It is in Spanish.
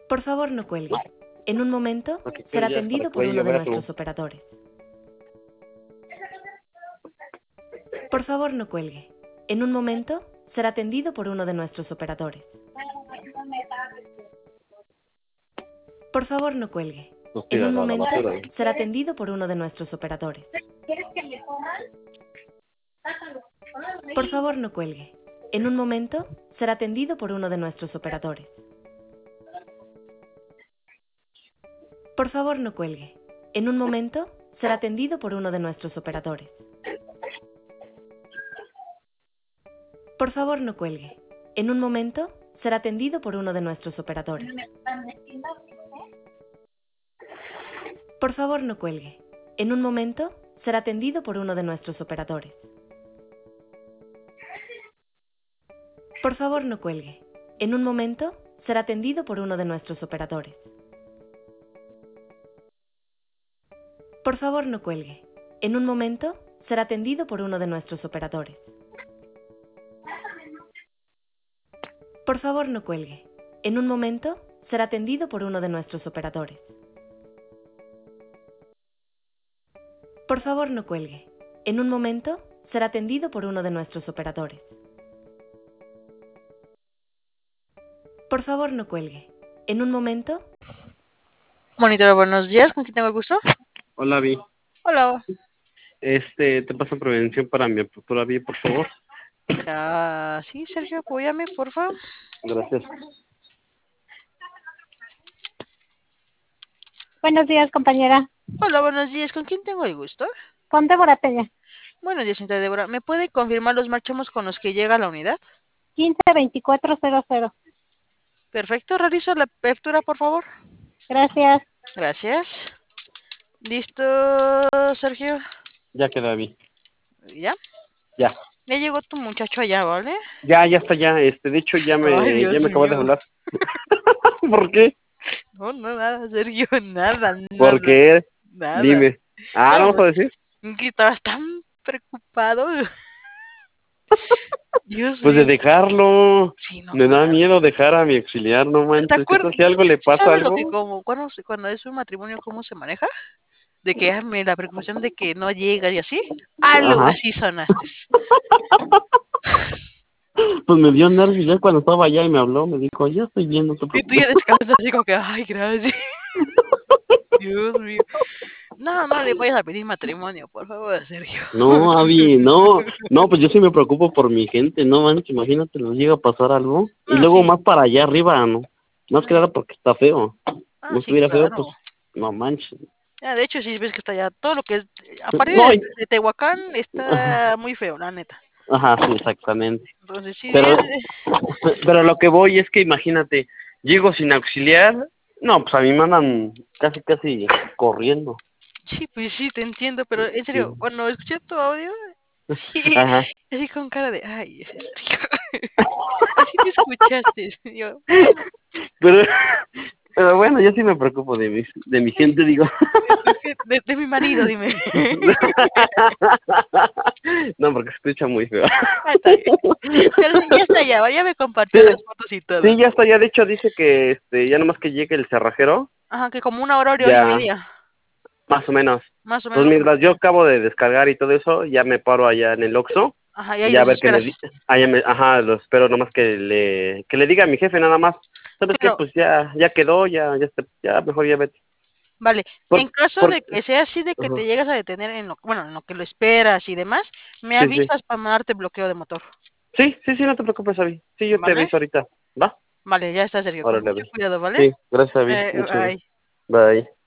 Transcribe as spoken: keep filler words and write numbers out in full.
Por favor, no cuelgue. En un momento Ok, será ya es atendido para por que uno de vaya a verlo. nuestros operadores. Por favor, no cuelgue. En un momento será atendido por uno de nuestros operadores. Por favor, no cuelgue. Pues En un tíralo a la momento basura. será atendido por uno de nuestros operadores. Por favor, no cuelgue. En un momento será atendido por uno de nuestros operadores. Por favor, no cuelgue. En un momento será atendido por uno de nuestros operadores. Por favor, no cuelgue. En un momento será atendido por uno de nuestros operadores. Por favor, no cuelgue. En un momento será atendido por uno de nuestros operadores. Por favor, no cuelgue. En un momento será atendido por uno de nuestros operadores. Por favor, no cuelgue. En un momento será atendido por uno de nuestros operadores. Por favor, no cuelgue. En un momento será atendido por uno de nuestros operadores. Por favor, no cuelgue. En un momento será atendido por uno de nuestros operadores. Por favor, no cuelgue. En un momento... Monitora, buenos días. ¿Con quién tengo el gusto? Hola, Vi. Hola. Este, te paso prevención para mi apertura, Vi, por favor. Ah, sí, Sergio, apóyame, por favor. Gracias. Buenos días, compañera. Hola, buenos días. ¿Con quién tengo el gusto? Con Débora Peña. Buenos días, señorita Débora. ¿Me puede confirmar los marchamos con los que llega a la unidad? quince veinticuatro cero cero. Perfecto. Realizo la apertura, por favor. Gracias. Gracias. ¿Listo, Sergio? Ya queda, Vi. ¿Ya? Ya. Ya llegó tu muchacho allá, ¿vale? Ya, ya está, ya. Este, de hecho, ya me, Ay, Dios ya me acabas de mío. hablar. ¿Por qué? No, no, nada, Sergio, nada, nada. ¿Por qué? Nada. Dime. Ah, ¿no No, vamos a decir? que estabas tan preocupado. Dios Pues de mío. dejarlo. Sí, no, Me da claro. miedo dejar a mi auxiliar, no ¿Te manches. ¿Qué acuerdas? tal si algo le ¿Sí pasa sabes lo algo? que como cuando, cuando es un matrimonio cómo se maneja? De que ah, me- la preocupación de que no llega y así. Algo Ajá. así sonaste. Pues me dio nervios ya cuando estaba allá y me habló, me dijo, ya estoy bien, no te Y tú ya preocupes. descansas así como que, ay, gracias. Dios mío. No, no le vayas a pedir matrimonio, por favor, Sergio. No, Avi, no, no, pues yo sí me preocupo por mi gente, no manches, imagínate, les llega a pasar algo. Y No, luego sí. más para allá arriba, ¿no? Más que nada porque está feo. Ah, No sí, estuviera feo, pues, claro. no manches. Ya, de hecho, sí ves que está ya todo lo que es. A partir No, de, y- de Tehuacán está muy feo, la neta. ajá, sí, exactamente. Entonces, sí, Pero, es, pero lo que voy es que imagínate, llego sin auxiliar, no, pues a mí me andan casi, casi corriendo. sí, pues sí, te entiendo, pero en Sí. serio, cuando escuché tu audio, sí, Ajá. así con cara de, ay, ese Sergio. Así te escuchaste. Yo, bueno, Pero, pero bueno, yo sí me preocupo de mi, de mi gente, digo. de, de- de mi marido, dime. No, porque se escucha muy feo. Ah, está bien. Pero ya está, ya, ya me Sí, compartió las fotos y todo. sí, ya está, ya de hecho dice que este, ya nomás que llegue el cerrajero, Ajá, que como una hora, hora y ya, media, más o menos. más o Pues menos. mientras yo acabo de descargar y todo eso, ya me paro allá en el Oxxo, Ajá, y ahí ya a los ver qué me esperas. dice. Ah, ya me, ajá, lo espero nomás que le, que le diga a mi jefe nada más. ¿Sabes qué? Claro, Pues ya, ya quedó, ya, ya, está- ya mejor ya vete. vale. Por, En caso por, de que sea así, de que te ajá. llegas a detener en lo, bueno, en lo que lo esperas y demás, me Sí, sí. avisas para mandarte bloqueo de motor. Sí, sí, sí, no te preocupes, Avi. Sí, yo te ¿Vale? aviso ahorita. ¿Va? Vale, ya está, Sergio. Con Órale, mucho Avi. cuidado, ¿vale? Sí, gracias, Avi. Eh, Muchas gracias. bye. Bye.